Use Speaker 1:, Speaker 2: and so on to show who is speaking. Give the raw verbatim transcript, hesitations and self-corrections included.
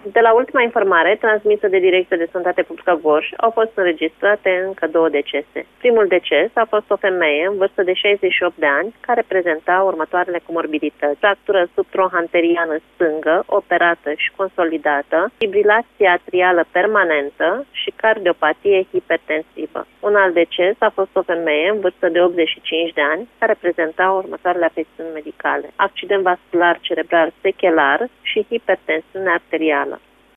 Speaker 1: De la ultima informare transmisă de Direcția de Sănătate Publică Gorj, au fost înregistrate încă două decese. Primul deces a fost o femeie în vârstă de șaizeci și opt de ani, care prezenta următoarele comorbidități: fractură subtrohanteriană stângă, operată și consolidată, fibrilație atrială permanentă și cardiopatie hipertensivă. Un alt deces a fost o femeie în vârstă de optzeci și cinci de ani, care prezenta următoarele afecțiuni medicale: accident vascular cerebral sechelar și hipertensiune arterială.